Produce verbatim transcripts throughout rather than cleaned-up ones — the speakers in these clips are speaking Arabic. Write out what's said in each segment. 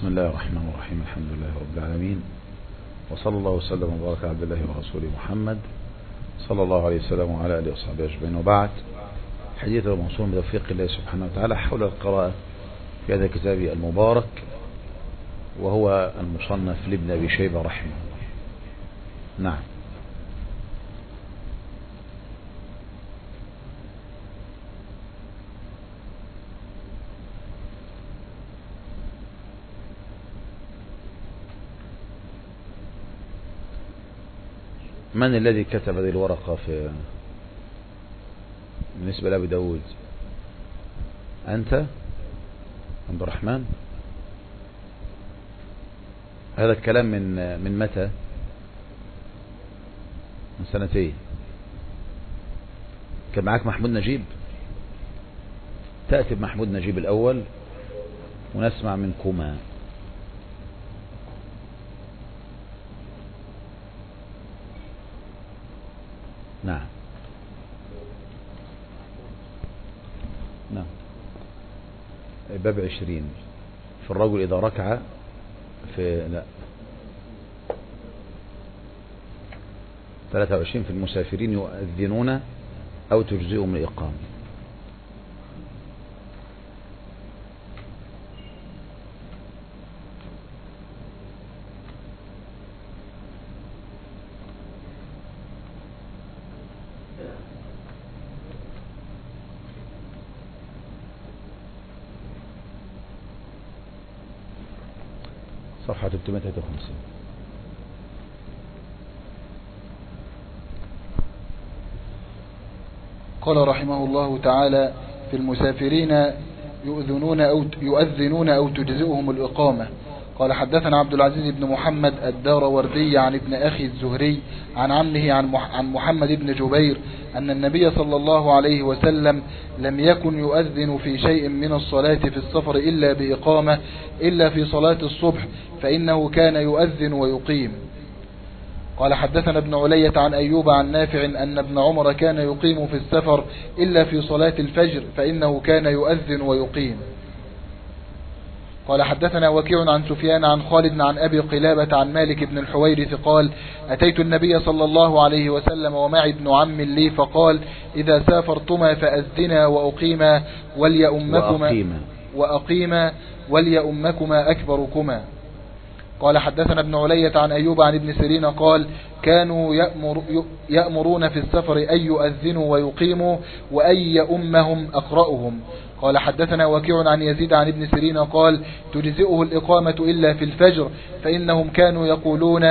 بسم الله الرحمن الرحيم. الحمد لله رب العالمين، وصلى الله وسلم وبارك على عبد الله ورسوله محمد صلى الله عليه وسلم وعلى آله وصحبه أجمعين، وبعد. حديث موصول بتوفيق الله سبحانه وتعالى حول القراءة في هذا الكتاب المبارك، وهو المصنف لابن أبي شيبة رحمه الله. نعم. من الذي كتب هذه الورقة في بالنسبة لأبي داود؟ أنت عبد الرحمن؟ هذا الكلام من من متى؟ من سنتين. كان معاك محمود نجيب؟ تأتي بمحمود نجيب الأول ونسمع منكما. نعم نعم. باب عشرين في الرجل إذا ركع في لا ثلاثة وعشرين في المسافرين يؤذنون أو تجزئهم الإقامة. صفحة ثلاثمائة وثلاثة وخمسين. قال رحمه الله تعالى: في المسافرين يؤذنون أو يؤذنون أو تجزئهم الإقامة. قال حدثنا عبد العزيز بن محمد الداروردي عن ابن أخي الزهري عن عمه عن محمد بن جبير أن النبي صلى الله عليه وسلم لم يكن يؤذن في شيء من الصلاة في السفر إلا بإقامة إلا في صلاة الصبح، فإنه كان يؤذن ويقيم. قال حدثنا ابن علية عن أيوب عن نافع أن ابن عمر كان يقيم في السفر إلا في صلاة الفجر، فإنه كان يؤذن ويقيم. قال حدثنا وكيع عن سفيان عن خالد عن أبي قلابة عن مالك بن الحويرث قال: أتيت النبي صلى الله عليه وسلم ومعي ابن عم لي، فقال: إذا سافرتما فأذنا وأقيما وليؤمكما وأقيما وليؤمكما أكبركما. قال حدثنا ابن علية عن أيوب عن ابن سيرين قال: كانوا يأمر يأمرون في السفر أن يؤذنوا ويقيموا وأن يؤمهم أقرأهم. قال حدثنا وكيع عن يزيد عن ابن سيرين قال: تجزئه الإقامة إلا في الفجر، فإنهم كانوا يقولون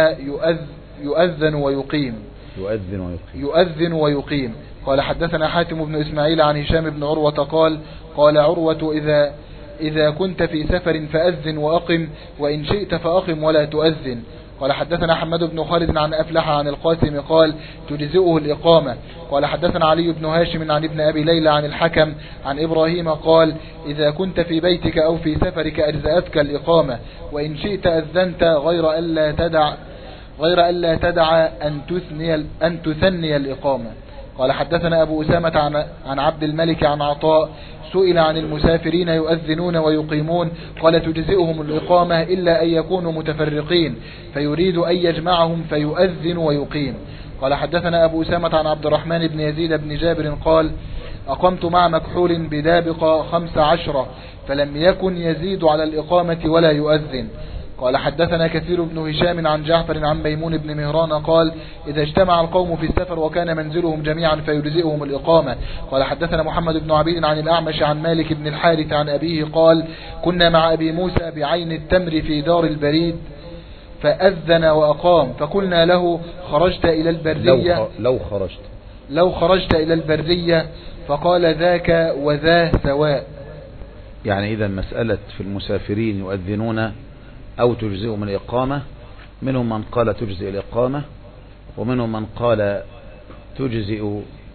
يؤذن ويقيم يؤذن ويقيم يؤذن ويقيم. قال حدثنا حاتم بن إسماعيل عن هشام بن عروة قال: قال عروة: إذا إذا كنت في سفر فأذن وأقم، وإن شئت فأقم ولا تؤذن. قال حدثنا حماد بن خالد عن أفلح عن القاسم قال: تجزئه الإقامة. قال حدثنا علي بن هاشم عن ابن أبي ليلى عن الحكم عن إبراهيم قال: إذا كنت في بيتك أو في سفرك أجزأتك الإقامة، وإن شئت أذنت غير ألا تدع غير ألا تدع أن تثني أن تثني الإقامة. قال حدثنا أبو أسامة عن عن عبد الملك عن عطاء سئل عن المسافرين يؤذنون ويقيمون، قال: تجزئهم الإقامة إلا أن يكونوا متفرقين فيريد أن يجمعهم فيؤذن ويقيم. قال حدثنا أبو أسامة عن عبد الرحمن بن يزيد بن جابر قال: أقمت مع مكحول بدابق خمس عشرة فلم يكن يزيد على الإقامة ولا يؤذن. قال حدثنا كثير بن هشام عن جعفر عن ميمون بن مهران قال: إذا اجتمع القوم في السفر وكان منزلهم جميعا فيجزئهم الإقامة. قال حدثنا محمد بن عبيد عن الأعمش عن مالك بن الحارث عن أبيه قال: كنا مع أبي موسى بعين التمر في دار البريد فأذن وأقام، فقلنا له: خرجت إلى البرية لو, لو خرجت لو خرجت إلى البرية، فقال: ذاك وذا سواء. يعني إذا مسألة في المسافرين يؤذنون أو تجزئهم الإقامة، منهم من قال تجزئ الإقامة، ومنهم من قال تجزئ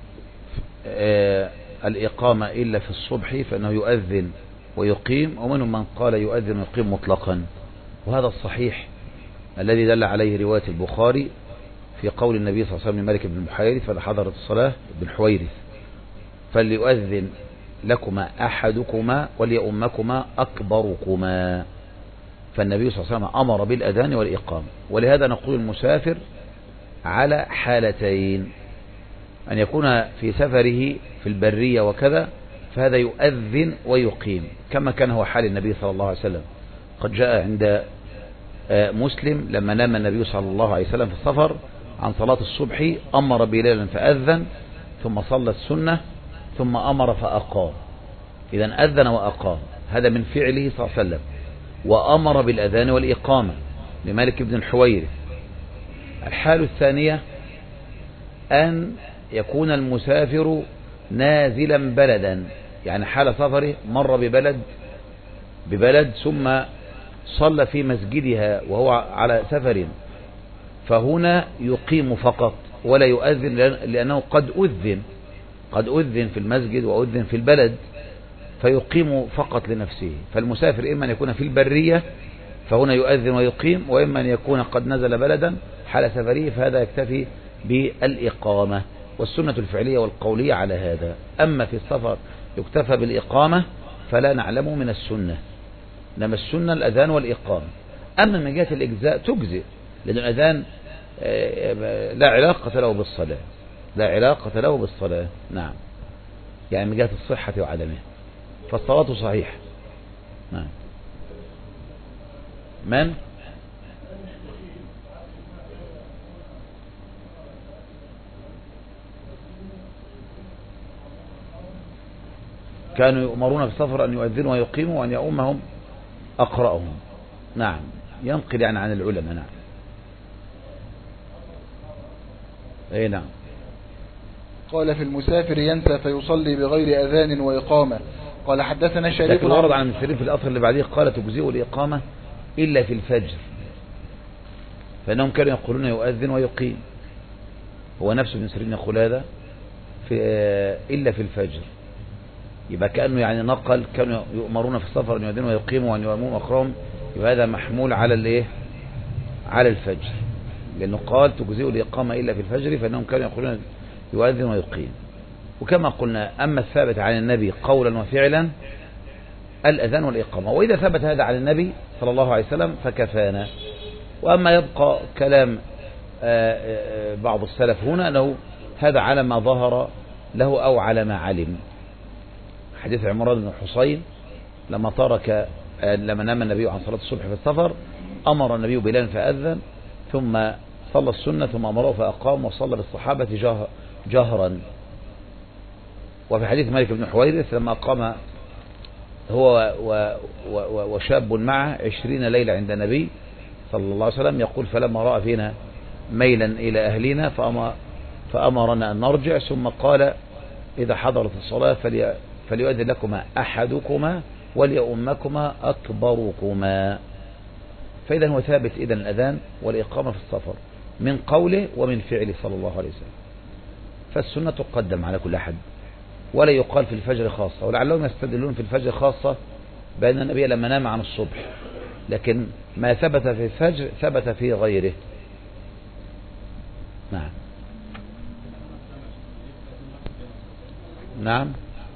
الإقامة إلا في الصبح فإنه يؤذن ويقيم، ومنهم من قال يؤذن ويقيم مطلقا. وهذا الصحيح الذي دل عليه رواية البخاري في قول النبي صلى الله عليه وسلم لمالك بن الحويرث فحضرت الصلاة بن حويرث: فليؤذن لكما أحدكما وليؤمكما أكبركما. فالنبي صلى الله عليه وسلم أمر بالأذان والإقامة. ولهذا نقول المسافر على حالتين: أن يكون في سفره في البرية وكذا فهذا يؤذن ويقيم كما كان هو حال النبي صلى الله عليه وسلم. قد جاء عند مسلم لما نام النبي صلى الله عليه وسلم في السفر عن صلاة الصبح أمر بلالا فأذن ثم صلى السنة ثم أمر فأقام. إذن أذن وأقام، هذا من فعله صلى الله عليه وسلم. وأمر بالأذان والإقامة لمالك بن الحويرث. الحال الثانية أن يكون المسافر نازلا بلدا، يعني حال سفره مر ببلد ببلد ثم صلى في مسجدها وهو على سفر، فهنا يقيم فقط ولا يؤذن، لأنه قد أذن قد أذن في المسجد وأذن في البلد، فيقيم فقط لنفسه. فالمسافر إما أن يكون في البرية فهنا يؤذن ويقيم، وإما أن يكون قد نزل بلدا حال سفره فهذا يكتفي بالإقامة. والسنة الفعلية والقولية على هذا. أما في السفر يكتفى بالإقامة فلا نعلم من السنة، إنما السنة الأذان والإقامة. أما من جهة الإجزاء تجزئ، لأن الأذان لا علاقة له بالصلاة لا علاقة له بالصلاة نعم، يعني من جهة الصحة وعدمها، فالصلاة صحيحة. نعم. من كانوا يؤمرون في السفر أن يؤذنوا ويقيموا وأن يؤمهم أقرأهم. نعم، ينقل يعني عن العلماء. نعم. أي نعم. قال: في المسافر ينسى فيصلي بغير أذان وإقامة. قال: حدثنا شريك. لكن ورد عن المسافرين في الأثر اللي بعديه قال: تجزئ الإقامة إلا في الفجر، فإنهم كانوا يقولون يؤذن ويقيم. هو نفسه ابن سيرين يقول هذا في إلا في الفجر، يبقى كأنه يعني نقل كانوا يؤمرون في السفر أن يؤذنوا ويقيموا وأن يؤموا أقرأهم، يبقى هذا محمول على الايه على الفجر، لأنه قال تجزئ الإقامة إلا في الفجر، فإنهم كانوا يقولون يؤذن ويقيم. وكما قلنا أما الثابت عن النبي قولا وفعلا الأذان والإقامة، وإذا ثبت هذا عن النبي صلى الله عليه وسلم فكفانا. وأما يبقى كلام بعض السلف هنا أنه هذا على ما ظهر له أو على ما علم. حديث عمران بن حصين لما ترك لما نام النبي عن صلاة الصبح في السفر أمر النبي بلال فأذن ثم صلى السنة ثم أمره فأقام وصلى بالصحابة جهرا. وفي حديث مالك بن حويرث لما أقام هو وشاب معه عشرين ليلة عند النبي صلى الله عليه وسلم، يقول: فلما رأى فينا ميلا إلى أهلنا فأمرنا أن نرجع، ثم قال: إذا حضرت الصلاة فليؤذن لكما أحدكما وليؤمكما أكبركما. فإذا هو ثابت إذن الأذان والإقامة في السفر من قوله ومن فعله صلى الله عليه وسلم، فالسنة تقدم على كل أحد، ولا يقال في الفجر خاصة. ولعلهم يستدلون في الفجر خاصة بأن النبي لما نام عن الصبح، لكن ما ثبت في الفجر ثبت في غيره. نعم. نعم.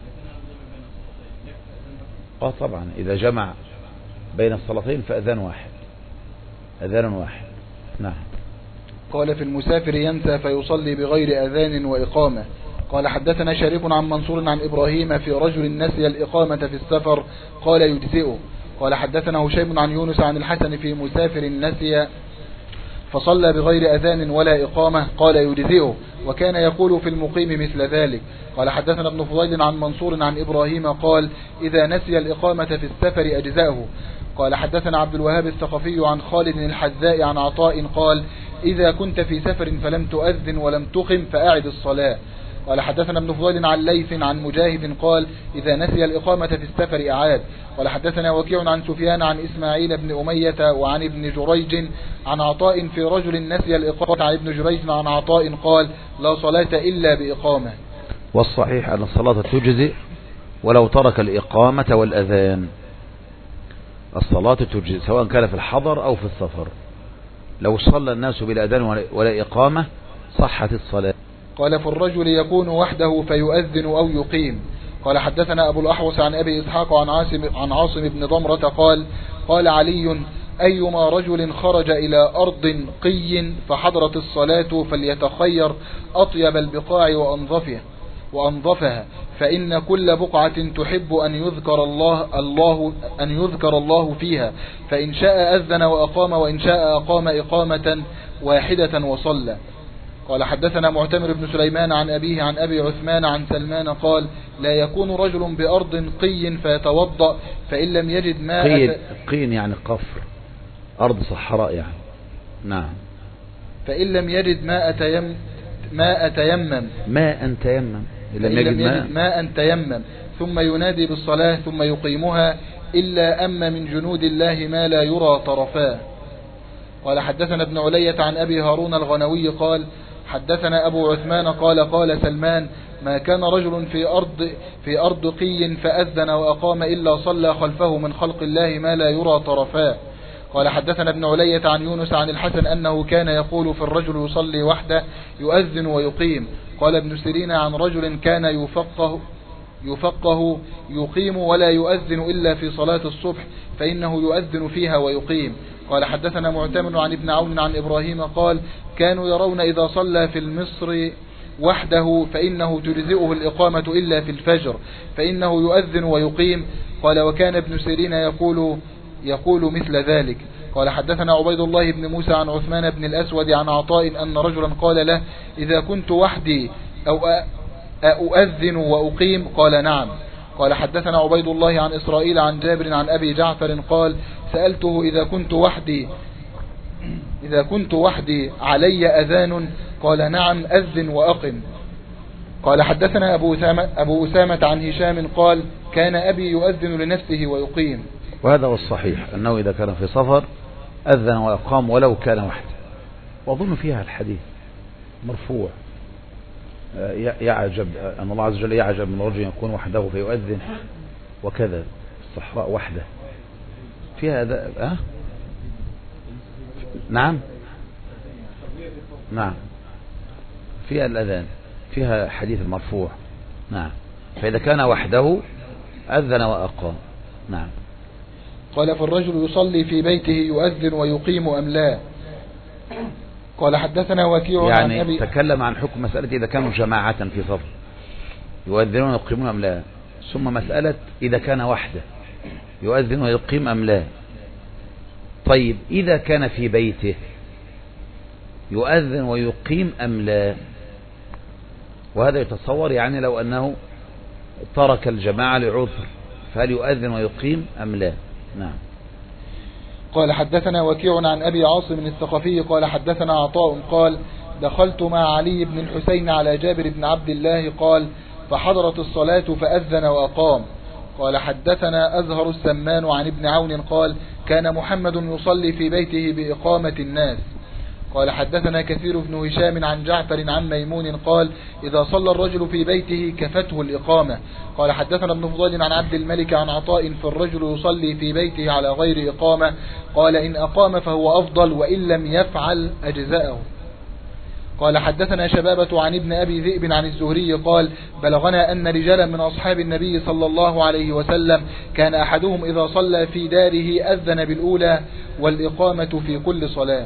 اه طبعا إذا جمع بين الصلاتين فأذان واحد أذان واحد. نعم. قال: في المسافر ينسى فيصلي بغير أذان وإقامة. قال: حدثنا شريك عن منصور عن إبراهيم في رجل نسي الإقامة في السفر قال: يجزئه. قال: حدثنا هشيم عن يونس عن الحسن في مسافر نسي فصلى بغير أذان ولا إقامة قال: يجزئه، وكان يقول في المقيم مثل ذلك. قال: حدثنا ابن فضيل عن منصور عن إبراهيم قال: إذا نسي الإقامة في السفر أجزأه. قال: حدثنا عبد الوهاب الثقفي عن خالد الحذاء عن عطاء قال: إذا كنت في سفر فلم تؤذن ولم تقم فأعد الصلاة. قال: حدثنا ابن فضيل عن ليث عن مجاهد قال: إذا نسي الإقامة في السفر أعاد. قال: حدثنا وكيع عن سفيان عن إسماعيل بن أمية وعن ابن جريج عن عطاء في رجل نسي الإقامة عن ابن جريج عن عطاء قال: لا صلاة إلا بإقامة. والصحيح أن الصلاة تجزئ ولو ترك الإقامة والأذان. الصلاة تجزئ سواء كان في الحضر أو في السفر، لو صلى الناس بلا أذان ولا إقامة صحت الصلاة. قال: فالرجل يكون وحده فيؤذن أو يقيم. قال: حدثنا أبو الأحوص عن أبي إسحاق عن عاصم, عن عاصم بن ضمرة قال: قال علي: أيما رجل خرج إلى أرض قي فحضرت الصلاة فليتخير أطيب البقاع وأنظفها وأنظفها فإن كل بقعة تحب أن يذكر الله, الله أن يذكر الله فيها، فإن شاء أذن وأقام، وإن شاء أقام إقامة واحدة وصلى. قال حدثنا معتمر بن سليمان عن أبيه عن أبي عثمان عن سلمان قال لا يكون رجل بأرض قي فيتوضأ فإن لم يجد ماء. قين, قين يعني قفر، أرض صحراء يعني. نعم. فإن لم يجد ماء تيم ماء تيمم ماء تيمم لم يجد ماء, ماء تيمم ثم ينادي بالصلاة ثم يقيمها إلا أما من جنود الله ما لا يرى طرفاه. قال حدثنا ابن علية عن أبي هارون الغنوي قال حدثنا أبو عثمان قال قال سلمان ما كان رجل في أرض في أرض قي فأذن وأقام إلا صلى خلفه من خلق الله ما لا يرى طرفاه. قال حدثنا ابن علية عن يونس عن الحسن أنه كان يقول في الرجل يصلي وحده يؤذن ويقيم. قال ابن سيرين عن رجل كان يفقه يفقه يقيم ولا يؤذن إلا في صلاة الصبح فإنه يؤذن فيها ويقيم. قال حدثنا معتمر عن ابن عون عن إبراهيم قال كانوا يرون إذا صلى في المصر وحده فإنه تجزئه الإقامة إلا في الفجر فإنه يؤذن ويقيم. قال وكان ابن سيرين يقول يقول مثل ذلك. قال حدثنا عبيد الله بن موسى عن عثمان بن الأسود عن عطاء أن رجلا قال له إذا كنت وحدي أو أؤذن وأقيم؟ قال نعم. قال حدثنا عبيد الله عن إسرائيل عن جابر عن أبي جعفر قال سألته إذا كنت وحدي إذا كنت وحدي علي أذان؟ قال نعم أذن وأقم. قال حدثنا أبو أسامة, أبو أسامة عن هشام قال كان أبي يؤذن لنفسه ويقيم. وهذا هو الصحيح أنه إذا كان في سفر أذن وأقام ولو كان وحده. وأظن فيها الحديث مرفوع يعجب أن الله عز وجل يعجب من رجل يكون وحده فيؤذن وكذا الصحراء وحده فيها هذا أه؟ نعم نعم فيها الأذان فيها حديث مرفوع. نعم. فإذا كان وحده أذن وأقام. نعم. قال فالرجل يصلي في بيته يؤذن ويقيم أم لا؟ قال حدثنا وكيع يعني عن أبي تكلم عن حكم مسألة إذا كانوا جماعة في صف يؤذنون ويقيمون أم لا، ثم مسألة إذا كان وحده يؤذن ويقيم أم لا. طيب إذا كان في بيته يؤذن ويقيم أم لا؟ وهذا يتصور يعني لو أنه ترك الجماعة لعذر فهل يؤذن ويقيم أم لا؟ نعم. قال حدثنا وكيع عن أبي عاصم الثقفي قال حدثنا عطاء قال دخلت مع علي بن الحسين على جابر بن عبد الله قال فحضرت الصلاة فأذن وأقام. قال حدثنا أزهر السمان عن ابن عون قال كان محمد يصلي في بيته بإقامة الناس. قال حدثنا كثير بن هشام عن جعفر عن ميمون قال إذا صلى الرجل في بيته كفته الإقامة. قال حدثنا ابن فضيل عن عبد الملك عن عطاء في الرجل يصلي في بيته على غير إقامة قال إن أقام فهو أفضل وإن لم يفعل أجزاءه. قال حدثنا شبابة عن ابن أبي ذئب عن الزهري قال بلغنا أن رجالا من أصحاب النبي صلى الله عليه وسلم كان أحدهم إذا صلى في داره أذن بالأولى والإقامة في كل صلاة.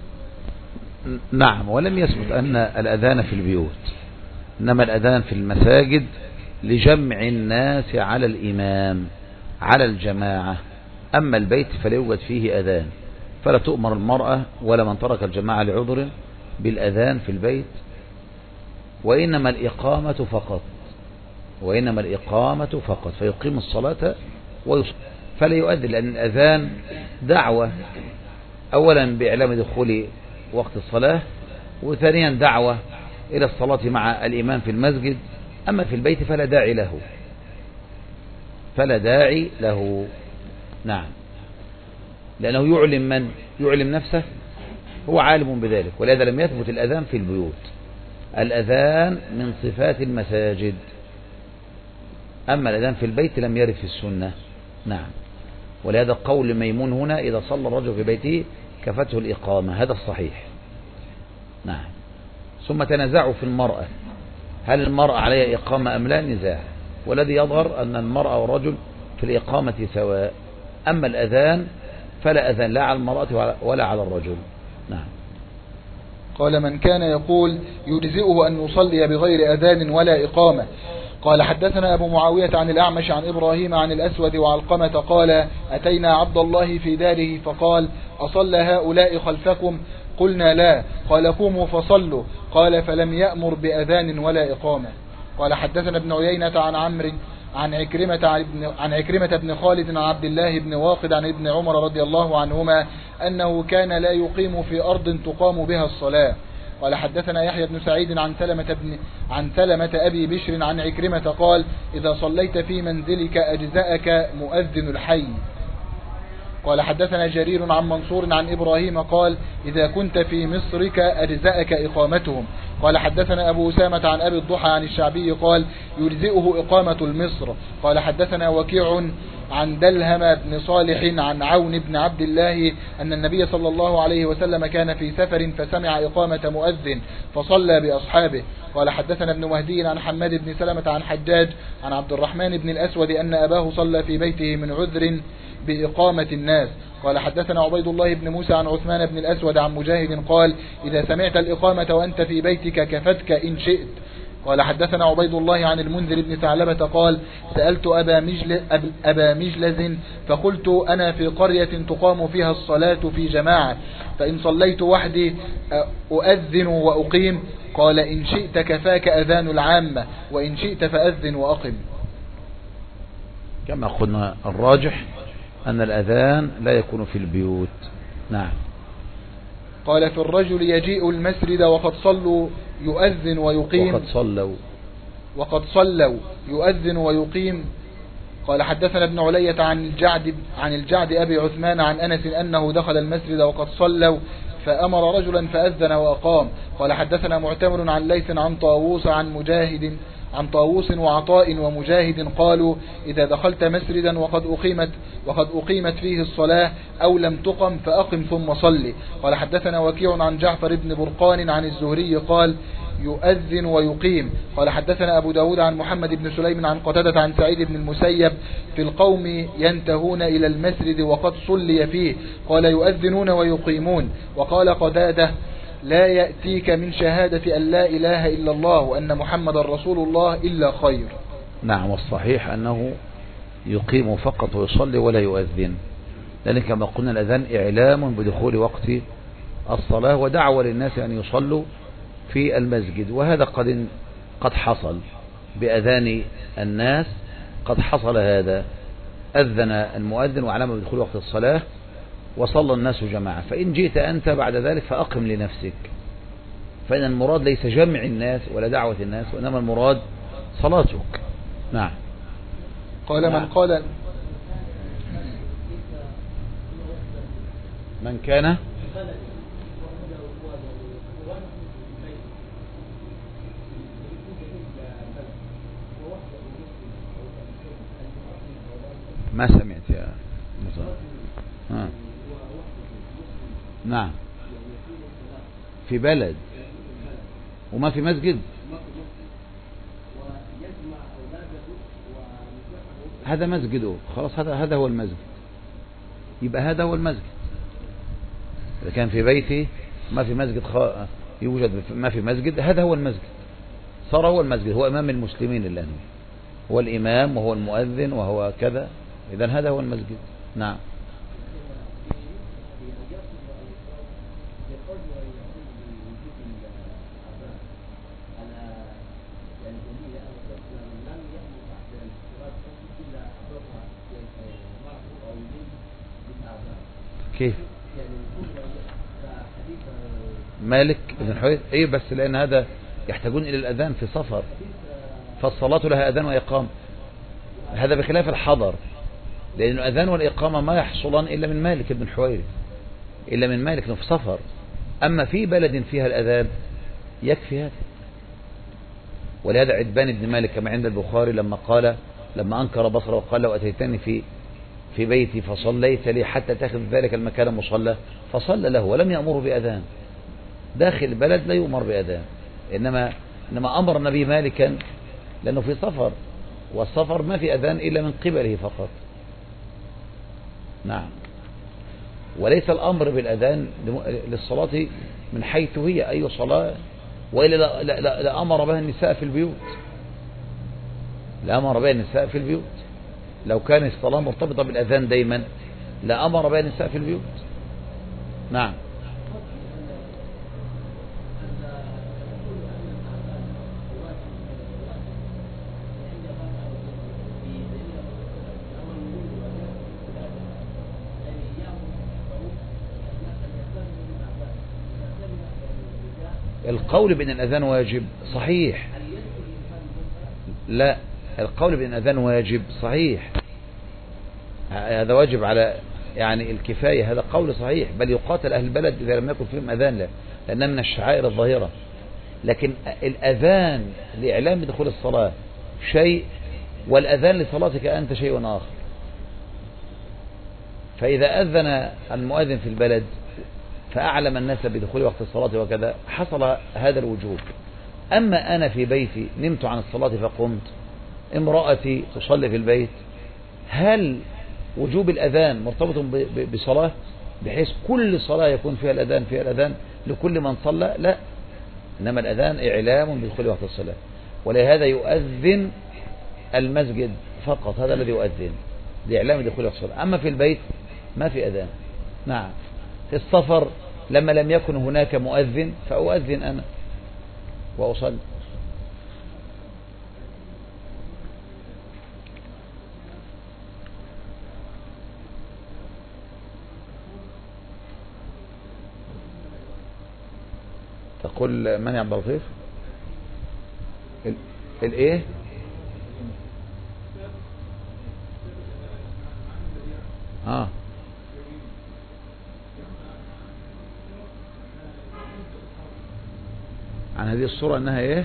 نعم. ولم يثبت أن الأذان في البيوت، إنما الأذان في المساجد لجمع الناس على الإمام على الجماعة. أما البيت فلا يوجد فيه أذان، فلا تؤمر المرأة ولا من ترك الجماعة لعذر بالأذان في البيت، وإنما الإقامة فقط وإنما الإقامة فقط فيقيم الصلاة ويصلي فلا يؤذن، لأن الأذان دعوة أولا بإعلام دخول وقت الصلاة، وثانيا دعوة إلى الصلاة مع الإمام في المسجد. أما في البيت فلا داعي له فلا داعي له نعم، لأنه يعلم من يعلم نفسه هو عالم بذلك، ولهذا لم يثبت الأذان في البيوت. الأذان من صفات المساجد، أما الأذان في البيت لم يرد في السنة. نعم. ولهذا قول ميمون هنا إذا صلى الرجل في بيته كفته الإقامة، هذا الصحيح. نعم. ثم تنازعوا في المرأة، هل المرأة عليها إقامة أم لا؟ نزاع، والذي يظهر أن المرأة والرجل في الإقامة سواء. أما الأذان فلا أذان لا على المرأة ولا على الرجل. نعم. قال من كان يقول يجزئه أن يصلي بغير أذان ولا إقامة. قال حدثنا أبو معاوية عن الأعمش عن إبراهيم عن الأسود وعلقمة قال أتينا عبد الله في داره فقال أصلى هؤلاء خلفكم؟ قلنا لا. قال قوموا فصلوا. قال فلم يأمر بأذان ولا إقامة. قال حدثنا ابن عيينة عن عمرو عن عكرمة عن عكرمة بن خالد عن عبد الله بن واقد عن ابن عمر رضي الله عنهما أنه كان لا يقيم في أرض تقام بها الصلاة. قال حدثنا يحيى بن سعيد عن سلمة بن عن سلمة أبي بشر عن عكرمة قال إذا صليت في منزلك أجزأك مؤذن الحي. قال حدثنا جرير عن منصور عن إبراهيم قال إذا كنت في مصرك أجزأك إقامتهم. قال حدثنا أبو أسامة عن أبي الضحى عن الشعبي قال يجزئه إقامة المصر. قال حدثنا وكيع عن دلهم بن صالح عن عون بن عبد الله أن النبي صلى الله عليه وسلم كان في سفر فسمع إقامة مؤذن فصلى بأصحابه. قال حدثنا ابن مهدي عن حماد بن سلمة عن حجاج عن عبد الرحمن بن الأسود أن أباه صلى في بيته من عذر بإقامة الناس. قال حدثنا عبيد الله بن موسى عن عثمان بن الأسود عن مجاهد قال إذا سمعت الإقامة وأنت في بيتك كفتك إن شئت. قال حدثنا عبيد الله عن المنذر بن ثعلبة قال سألت أبا مجلز, أبا مجلز فقلت أنا في قرية تقام فيها الصلاة في جماعة فإن صليت وحدي أؤذن وأقيم؟ قال إن شئت كفاك أذان العامة وإن شئت فأذن وأقم. كما قلنا الراجح أن الأذان لا يكون في البيوت. نعم. قال في الرجل يجيء المسجد وقد صلوا يؤذن ويقيم وقد صلوا وقد صلوا يؤذن ويقيم. قال حدثنا ابن علية عن الجعد عن الجعد أبي عثمان عن أنس أنه دخل المسجد وقد صلوا فأمر رجلا فأذن وأقام. قال حدثنا معتمر عن ليث عن طاووس عن مجاهد عن طاووس وعطاء ومجاهد قالوا إذا دخلت مسجدا وقد أقيمت وقد أقيمت فيه الصلاة أو لم تقم فأقم ثم صلي. قال حدثنا وكيع عن جعفر بن برقان عن الزهري قال يؤذن ويقيم. قال حدثنا أبو داود عن محمد بن سليم عن قتادة عن سعيد بن المسيب في القوم ينتهون إلى المسجد وقد صلي فيه قال يؤذنون ويقيمون. وقال قتادة لا يأتيك من شهادة أن لا إله إلا الله وأن محمد رسول الله إلا خير. نعم. والصحيح أنه يقيم فقط ويصلي ولا يؤذن، لأن كما قلنا الأذان إعلام بدخول وقت الصلاة ودعوة للناس أن يصلوا في المسجد، وهذا قد قد حصل بأذان الناس، قد حصل هذا، أذن المؤذن وعلم بدخول وقت الصلاة وصلى الناس جماعة، فإن جئت أنت بعد ذلك فأقم لنفسك، فإن المراد ليس جمع الناس ولا دعوة الناس، وإنما المراد صلاتك. نعم. قال نعم. من قال من كان ما سمعت يا مصطفى. ها. نعم. في بلد وما في مسجد، هذا مسجده خلاص، هذا هذا هو المسجد، يبقى هذا هو المسجد. إذا كان في بيتي ما في مسجد خ... يوجد ما في مسجد، هذا هو المسجد، صار هو المسجد، هو إمام المسلمين الآن، هو الإمام وهو المؤذن وهو كذا، إذا هذا هو المسجد. نعم. كيف مالك بن حويرث؟ ايه بس لان هذا يحتاجون الى الاذان في سفر، فالصلاة لها اذان واقامة، هذا بخلاف الحضر، لان الاذان والاقامة ما يحصلان الا من مالك بن حويرث، الا من مالك في سفر، اما في بلد فيها الاذان يكفي هذا. ولهذا عتبان بن مالك كما عند البخاري لما قال لما انكر بصره وقال لو اتيتني في في بيتي فصليت لي حتى تاخذ ذلك المكان مصلى، فصلى له ولم يأمر بأذان. داخل البلد لا يؤمر بأذان، إنما إنما أمر النبي مالكا لأنه في سفر، والسفر ما في أذان إلا من قبله فقط. نعم. وليس الأمر بالأذان للصلاة من حيث هي أي صلاة، وإلا لأمر بها النساء في البيوت، لأمر بها النساء في البيوت. لو كان الصلاة مرتبطة بالأذان دايما لأمر بها النساء في البيوت. نعم. القول بأن الأذان واجب صحيح، لا، القول بأن الأذان واجب صحيح، هذا واجب على يعني الكفاية، هذا قول صحيح، بل يقاتل أهل البلد إذا لم يكن فيهم أذان له، لأنها من الشعائر الظاهرة. لكن الأذان لإعلام دخول الصلاة شيء، والأذان لصلاتك أنت شيء آخر. فإذا أذن المؤذن في البلد فأعلم الناس بدخول وقت الصلاة وكذا، حصل هذا الوجوب. أما أنا في بيتي نمت عن الصلاة فقمت، امرأتي تصلي في البيت، هل وجوب الأذان مرتبط بصلاة بحيث كل صلاة يكون فيها الأذان فيها الأذان لكل من صلى؟ لا، إنما الأذان إعلام بدخول وقت الصلاة، ولهذا يؤذن المسجد فقط، هذا الذي يؤذن لإعلام دخول وقت الصلاة. أما في البيت ما في أذان. نعم. في السفر لما لم يكن هناك مؤذن فأؤذن أنا وأصلي. تقول من يا عبد اللطيف؟ الايه؟ اه عن هذه الصورة انها ايه؟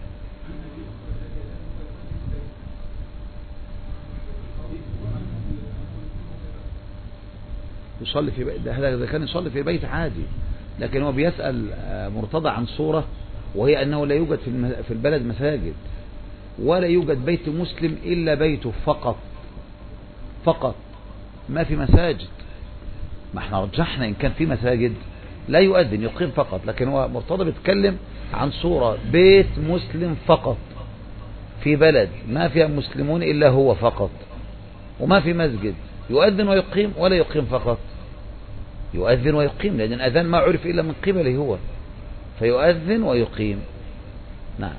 يصلي في بيت، هذا اذا كان يصلي في بيت عادي، لكن هو بيسأل مرتضى عن صورة، وهي انه لا يوجد في البلد مساجد، ولا يوجد بيت مسلم الا بيته فقط فقط، ما في مساجد. ما احنا رجحنا ان كان في مساجد لا يؤذن، يقيم فقط، لكن هو مرتضى بيتكلم عن صورة بيت مسلم فقط في بلد ما فيها مسلمون إلا هو فقط، وما في مسجد، يؤذن ويقيم ولا يقيم فقط، يؤذن ويقيم، لأن الأذان ما عرف إلا من قبله هو، فيؤذن ويقيم. نعم.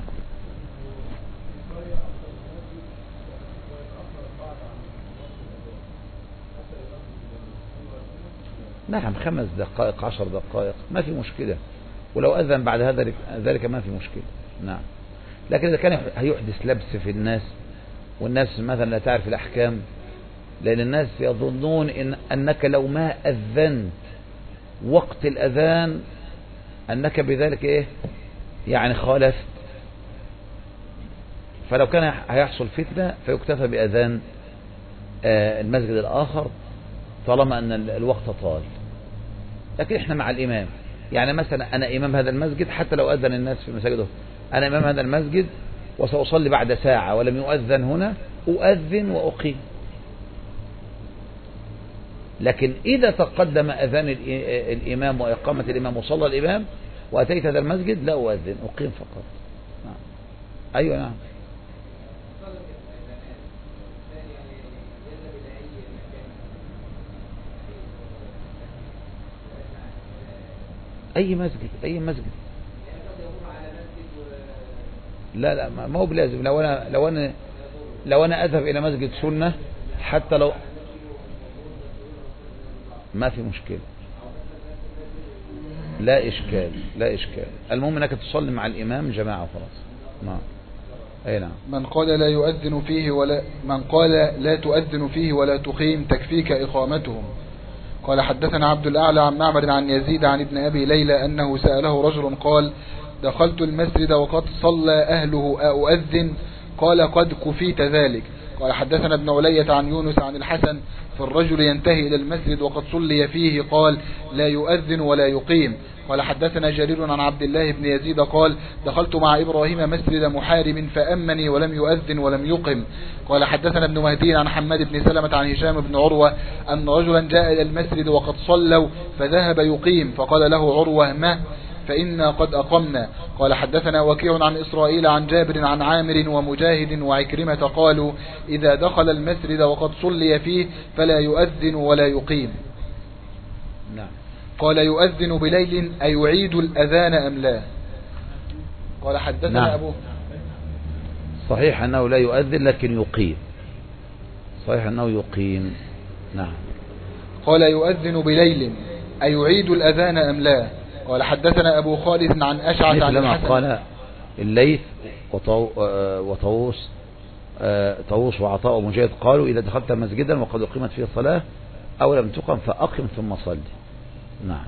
نعم، خمس دقائق عشر دقائق ما في مشكلة، ولو أذن بعد هذا ذلك ما في مشكلة. نعم. لكن إذا كان هيحدث لبس في الناس، والناس مثلا لا تعرف الأحكام، لأن الناس يظنون إن أنك لو ما أذنت وقت الأذان أنك بذلك إيه يعني خالفت، فلو كان هيحصل فتنة فيكتفى بأذان المسجد الآخر طالما أن الوقت طال. لكن إحنا مع الإمام، يعني مثلا أنا إمام هذا المسجد، حتى لو أذن الناس في مساجده، أنا إمام هذا المسجد وسأصلي بعد ساعة ولم يؤذن هنا، أؤذن وأقيم. لكن إذا تقدم أذان الإمام وإقامة الإمام وصلى الإمام وأتيت هذا المسجد لا أؤذن، أقيم فقط. نعم. أيوة نعم. أي مسجد أي مسجد لا لا ما هو بلازم. لو أنا لو أنا لو أنا أذهب إلى مسجد سنة حتى لو ما في مشكلة، لا إشكال لا إشكال، المهم أنك تصلي مع الإمام جماعة وخلاص. نعم. أي نعم. من قال لا يؤذن فيه ولا من قال لا تؤذن فيه ولا تقيم تكفيك إقامتهم. قال حدثنا عبد الأعلى عن معمر عن يزيد عن ابن أبي ليلى أنه سأله رجل قال دخلت المسجد وقد صلى أهله أؤذن؟ قال قد كفيت ذلك. قال حدثنا ابن علية عن يونس عن الحسن في الرجل ينتهي إلى المسجد وقد صلي فيه قال لا يؤذن ولا يقيم. قال حدثنا جرير عن عبد الله بن يزيد قال دخلت مع إبراهيم مسجد محارم فأمني ولم يؤذن ولم يقم. قال حدثنا ابن مهدي عن حماد بن سلمة عن هشام بن عروة أن رجلا جاء إلى المسجد وقد صلوا فذهب يقيم فقال له عروة ما فإنا قد أقمنا. قال حدثنا وكيع عن إسرائيل عن جابر عن عامر ومجاهد وعكرمة قالوا إذا دخل المسجد وقد صلي فيه فلا يؤذن ولا يقيم. نعم. قال يؤذن بليل أيعيد الأذان أم لا؟ قال حدثنا نعم. أبو صحيح أنه لا يؤذن لكن يقيم. صحيح أنه يقيم. نعم. قال يؤذن بليل أيعيد الأذان أم لا؟ قال حدثنا أبو خالد عن أشعث عن لما الحسن قال الليث وطاووس طاووس وعطاء ومجاهد قالوا إذا دخلت مسجدا وقد أقيمت فيه الصلاة أو لم تقم فأقم ثم صلي. نعم.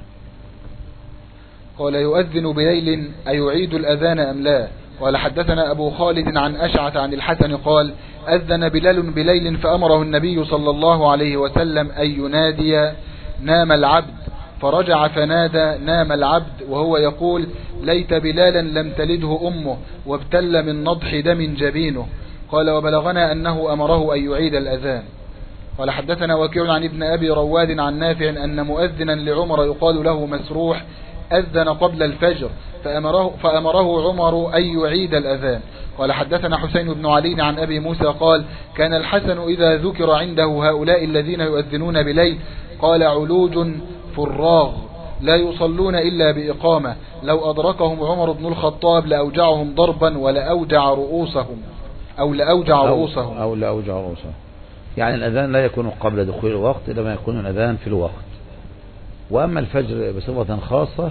قال يؤذن بليل أيعيد الأذان أم لا؟ قال حدثنا أبو خالد عن أشعث عن الحسن قال أذن بلال بليل فأمره النبي صلى الله عليه وسلم أن ينادي نام العبد فرجع فنادى نام العبد وهو يقول ليت بلالا لم تلده أمه وابتل من نضح دم جبينه. قال وبلغنا أنه أمره أن يعيد الأذان. قال حدثنا وكيع عن ابن أبي رواد عن نافع أن مؤذنا لعمر يقال له مسروح أذن قبل الفجر فأمره, فأمره عمر أن يعيد الأذان. قال حدثنا حسين بن علي عن أبي موسى قال كان الحسن إذا ذكر عنده هؤلاء الذين يؤذنون بليل قال علوج فراغ لا يصلون إلا بإقامة لو أدركهم عمر بن الخطاب لأوجعهم ضربا ولأوجع رؤوسهم أو لأوجع رؤوسهم أو لأوجع رؤوسهم. يعني الأذان لا يكون قبل دخول الوقت إنما يكون الأذان في الوقت. وأما الفجر بصفة خاصة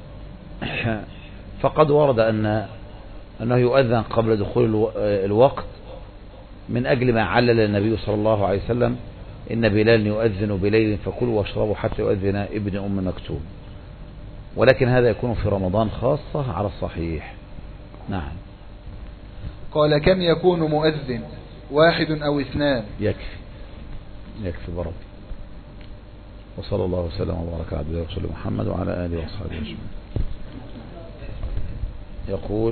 فقد ورد أن أنه يؤذن قبل دخول الوقت من أجل ما علل النبي صلى الله عليه وسلم إن بلال يؤذن بليل فكلوا واشربوا حتى يؤذن ابن أم مكتوم. ولكن هذا يكون في رمضان خاصة على الصحيح. نعم. قال كم يكون مؤذن واحد أو اثنان؟ يكفي يكفي برب. وصلى الله وسلم وبارك على عبده ورسوله محمد وعلى آله وصحبه أجمعين. يقول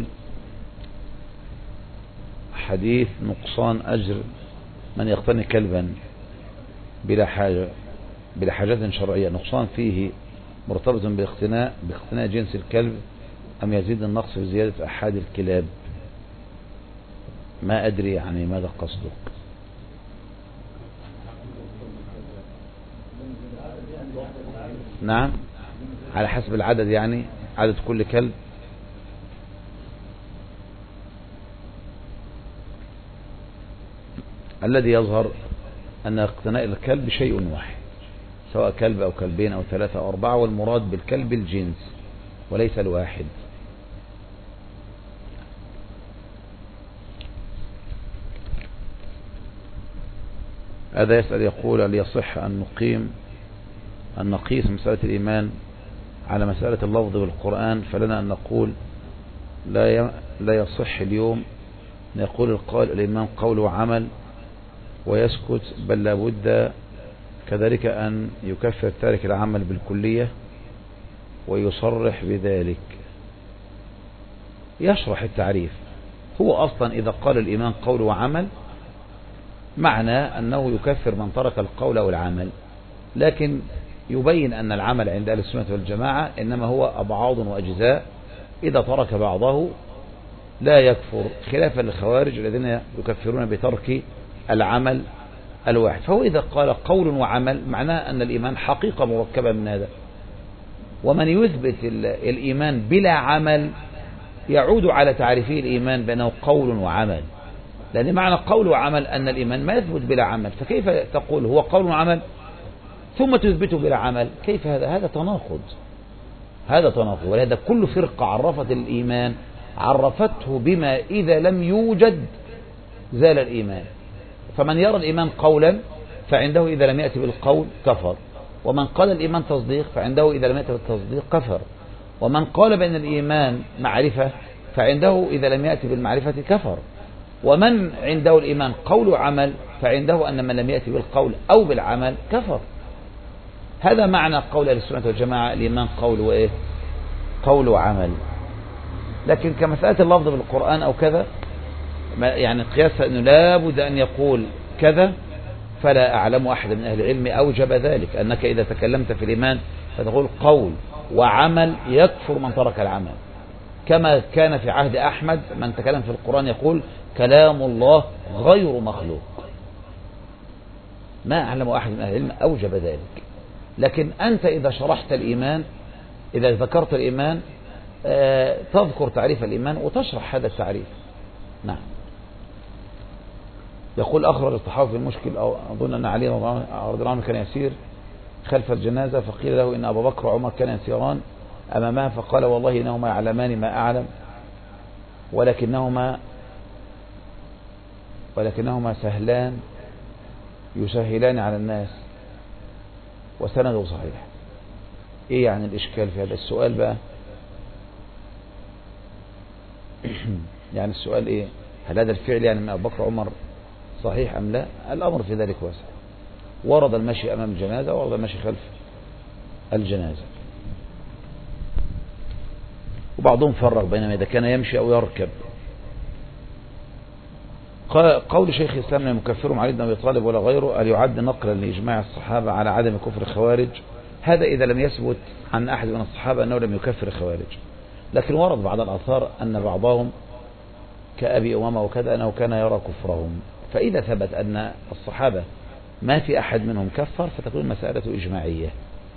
حديث نقصان أجر من يقتني كلبا بلا حاجة بلا حاجة شرعية، نقصان فيه مرتبط باقتناء باقتناء جنس الكلب أم يزيد النقص في زيادة أحد الكلاب؟ ما أدري يعني ماذا قصده. نعم على حسب العدد، يعني عدد كل كلب. الذي يظهر أن اقتناء الكلب شيء واحد سواء كلب أو كلبين أو ثلاثة أو أربعة، والمراد بالكلب الجنس وليس الواحد. هذا يسأل يقول هل يصح أن نقيم أن نقيس مسألة الإيمان على مسألة اللفظ بالقرآن؟ فلنا أن نقول لا لا يصح اليوم أن يقول القائل الإيمان قول وعمل ويسكت، بل لابد كذلك أن يكفر تارك العمل بالكلية ويصرح بذلك. يشرح التعريف. هو أصلا إذا قال الإيمان قول وعمل معنى أنه يكفر من ترك القول أو العمل، لكن يبين أن العمل عند أهل السنة والجماعة إنما هو أبعاض وأجزاء، إذا ترك بعضه لا يكفر، خلافا للخوارج الذين يكفرون بترك العمل الواحد. فهو إذا قال قول وعمل معناه أن الإيمان حقيقة مركبة من هذا. ومن يثبت الإيمان بلا عمل يعود على تعريفه الإيمان بأنه قول وعمل، لأن معنى قول وعمل أن الإيمان ما يثبت بلا عمل، فكيف تقول هو قول وعمل ثم تثبته بلا عمل؟ كيف هذا؟ هذا تناقض، هذا تناقض. ولهذا كل فرقة عرفت الإيمان عرفته بما إذا لم يوجد زال الإيمان. فمن يرى الإيمان قولا فعنده إذا لم يأتي بالقول كفر، ومن قال الإيمان تصديق فعنده إذا لم يأتي بالتصديق كفر، ومن قال بأن الإيمان معرفة فعنده إذا لم يأتي بالمعرفة كفر. ومن عنده الإيمان قول وعمل فعنده أن من لم يأتي بالقول أو بالعمل كفر. هذا معنى قول أهل السنة والجماعة، الإيمان قول وإيه؟ قول وعمل. لكن كمسألة اللفظ بالقرآن أو كذا، يعني قياسها أنه لا بد أن يقول كذا، فلا أعلم أحد من أهل العلم أوجب ذلك، أنك إذا تكلمت في الإيمان فتقول قول وعمل يكفر من ترك العمل، كما كان في عهد أحمد من تكلم في القرآن يقول كلام الله غير مخلوق. ما أعلم أحد من أهل العلم أوجب ذلك. لكن أنت إذا شرحت الإيمان، إذا ذكرت الإيمان آه تذكر تعريف الإيمان وتشرح هذا التعريف. نعم. يقول أخرج الطحاوي في المشكل، أو أظن أن علي رضي الله عنه كان يسير خلف الجنازة فقيل له إن أبا بكر وعمر كان يسيران أمامها، فقال والله إنهما يعلمان ما أعلم ولكنهما ولكنهما سهلان يسهلان على الناس وسنده صحيح. إيه يعني الإشكال في هذا السؤال بقى؟ يعني السؤال إيه؟ هل هذا الفعل يعني من أبو بكر وعمر صحيح أم لا؟ الأمر في ذلك واسع. ورد المشي أمام الجنازة ورد المشي خلف الجنازة، وبعضهم فرق بينما إذا كان يمشي أو يركب. قول شيخ الإسلام لا يكفرهم علي بن أبي طالب ولا غيره، هل يعد نقلا لإجماع الصحابة على عدم كفر الخوارج؟ هذا إذا لم يثبت عن أحد من الصحابة أنه لم يكفر الخوارج، لكن ورد بعض الآثار أن بعضهم كأبي أمامة وكذا أنه كان يرى كفرهم. فإذا ثبت أن الصحابة ما في أحد منهم كفر فتكون مسألة إجماعية.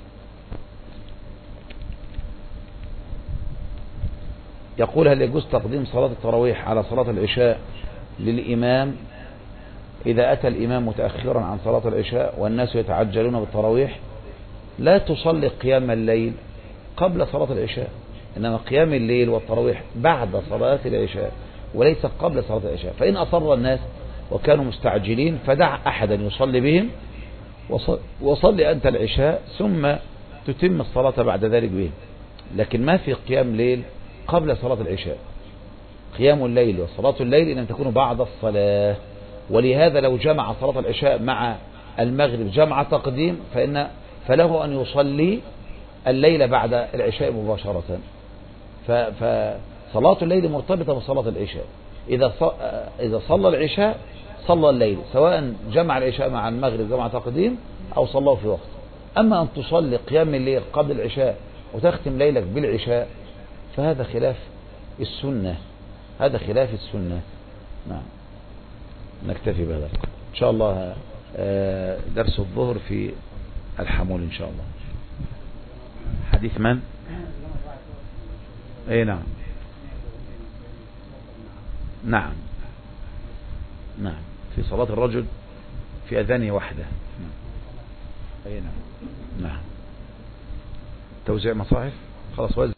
يقول هل يجوز تقديم صلاة التراويح على صلاة العشاء للإمام إذا أتى الإمام متأخرا عن صلاة العشاء والناس يتعجلون بالتراويح؟ لا تصلي قيام الليل قبل صلاة العشاء، إنما قيام الليل والتراويح بعد صلاة العشاء وليس قبل صلاة العشاء. فإن أصر الناس وكانوا مستعجلين فدع أحدا يصلي بهم وصلي أنت العشاء ثم تتم الصلاة بعد ذلك بهم. لكن ما في قيام ليل قبل صلاة العشاء. قيام الليل وصلاة الليل إن تكون بعد الصلاة، ولهذا لو جمع صلاة العشاء مع المغرب جمع تقديم فإن فله أن يصلي الليل بعد العشاء مباشرة. فصلاة الليل مرتبطة بصلاة العشاء. إذا إذا صلى العشاء صلى الليل، سواء جمع العشاء مع المغرب جمع تقديم أو صلاه في وقت. أما أن تصلي قيام الليل قبل العشاء وتختم ليلك بالعشاء فهذا خلاف السنة، هذا خلاف السنة. نعم. نكتفي بهذا إن شاء الله. درس الظهر في الحمول إن شاء الله. حديث من؟ أي نعم نعم نعم في صلاة الرجل في أذانه وحده. نعم. أي نعم نعم. توزيع مصاحف خلاص وزن.